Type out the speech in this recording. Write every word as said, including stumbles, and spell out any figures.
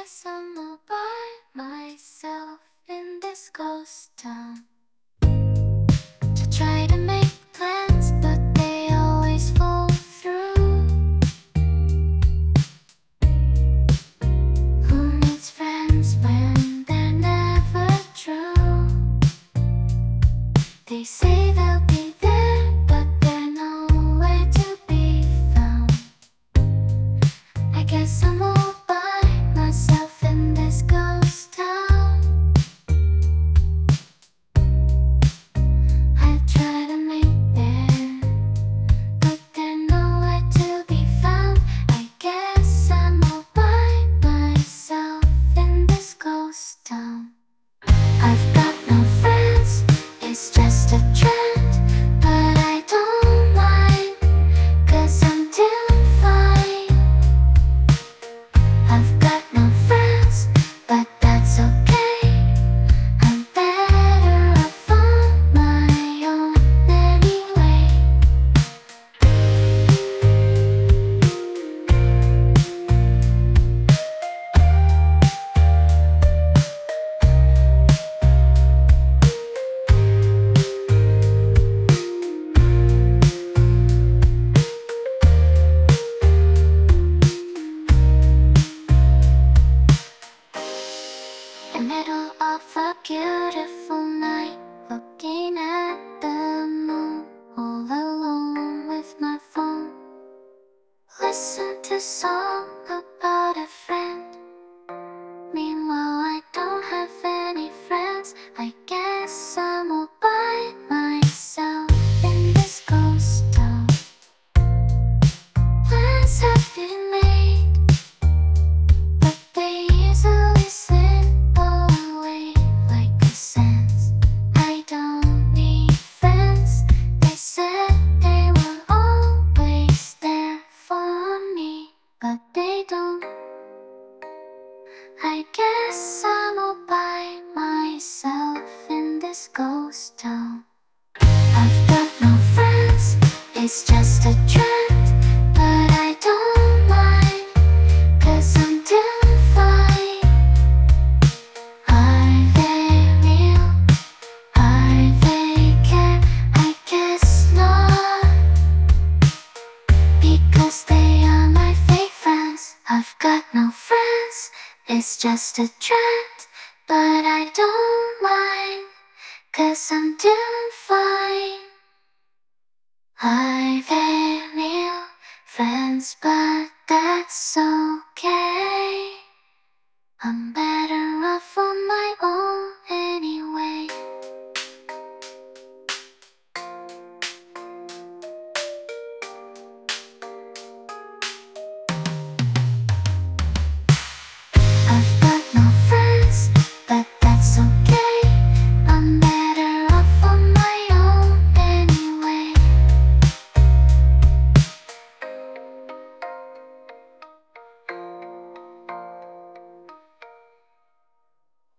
guess I'm all by myself in this ghost town. To try to make plans, but they always fall through. Who needs friends when they're never true? They say they'll be there, but they're nowhere to be found. I guess I'm all by myself in this ghost town. I try to make there, but they're nowhere to be found. I guess I'm all by myself in this ghost town. I've got no friends, it's just a trend, but I don't mind, 'cause I'm doing fine. I've got no friends, but that's okay. I'm better off on my own anyway. In the middle of a beautiful night, looking at the moon, all alone with my phone. Listen to a song about a friend. Meanwhile, I don't have any friends. I guess I'm all by myself in this ghost town. Plans have been made, but they easily slip away like the sands. I don't need friends. They said they were always there for me, but they don't. I guess I'm all by myself in this ghost town. I've got no friends, it's just a trend, but I don't mind, 'cause I'm doing fine. Are they real? Are they care? I guess not, because they are my fake friends. I've got no friends, it's just a trend, but I don't mind, 'cause I'm doing fine. Are they